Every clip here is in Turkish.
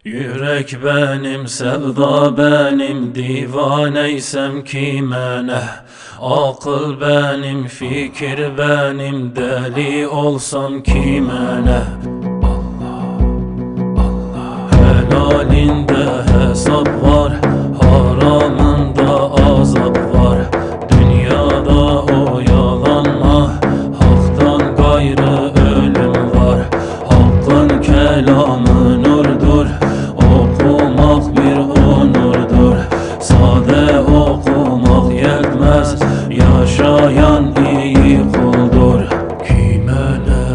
Yürek benim, sevda benim, divaneysem kime ne? Akıl benim, fikir benim, deli olsam kime ne? Allah, Allah. Helalinde hesap var, haramında azap var. Dünyada oyalanma, haktan gayrı ölüm var. Hakkın kelamı nurdur, okumak bir onurdur. Sade okumak yetmez, yaşayan iyi kuldur. Kime ne?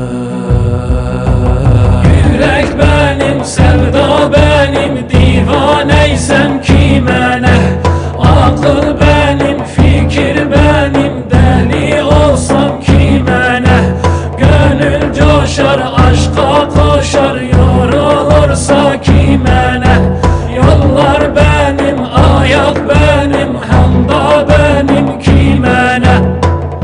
Yürek benim, sevda benim, divaneysem kime ne? Akıl benim, fikir benim, deli olsam kime ne? Gönül coşar, aşka koşar, yorulursa kime ne? Yollar benim, ayak benim, handa benim, kime ne?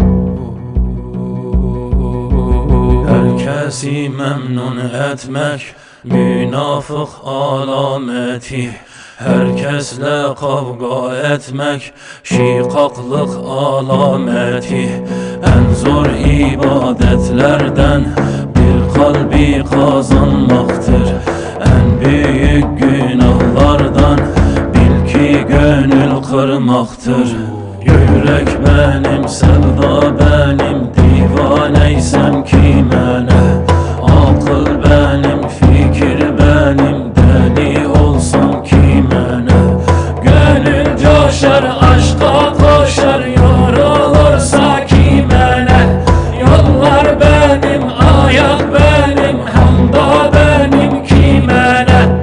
Herkesi memnun etmek münafık alameti. Herkesle kavga etmek şikaklık alameti. En zor ibadetlerden bir kalbi kazanmaktır. En büyük günahlardan bil ki gönül kırmaktır. Yürek benim, sevda benim, divaneysem kime ne? Akıl benim, fikir benim, deli olsam kime ne? Gönül coşar, aşka koşar, yorulursa kime ne? Yollar benim, ayak benim, handa benim, kime ne?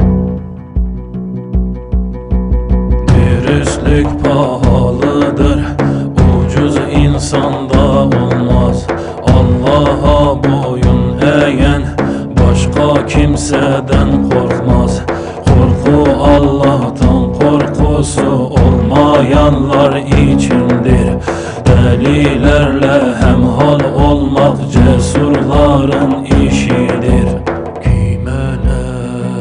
Dürüstlük pahalıdır, ucuz insanda olmaz. Allah'a boyun eğen başka kimseden korkmaz. Korku Allah'tan, korkusu olmayanlar içindir. Delilerle hemhal olmak cesurların işidir. Kime ne?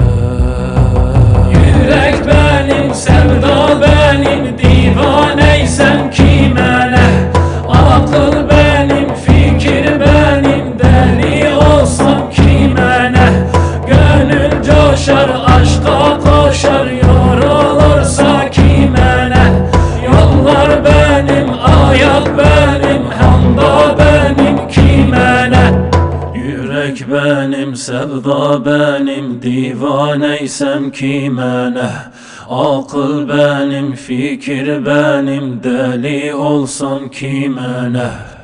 Yürek benim, sevda benim, divaneysem kime ne? Akıl benim, fikir benim, deli olsam kime ne? Gönül coşar, aşka koşar, yorulursa kime ne? Yollar benim, ayak benim, handa benim, kime ne? Yürek benim, sevda benim, divaneysem kime ne? Akıl benim, fikir benim, deli olsam kime ne?